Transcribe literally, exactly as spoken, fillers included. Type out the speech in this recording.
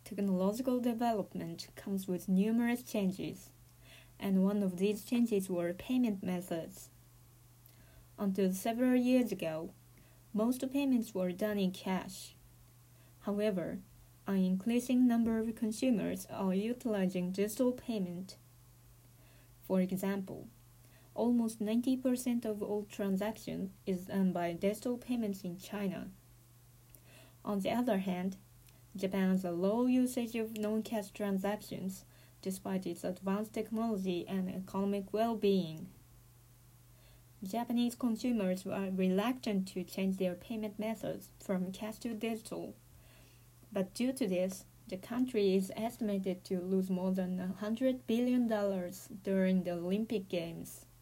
technological development comes with numerous changes, and one of these changes were payment methods. Until several years ago, most payments were done in cash. However, an increasing number of consumers are utilizing digital payment. For example, almost ninety percent of all transactions is done by digital payments in China. On the other hand, Japan has a low usage of non-cash transactions despite its advanced technology and economic well-being. Japanese consumers are reluctant to change their payment methods from cash to digital, but due to this, the country is estimated to lose more than one hundred billion dollars during the Olympic Games.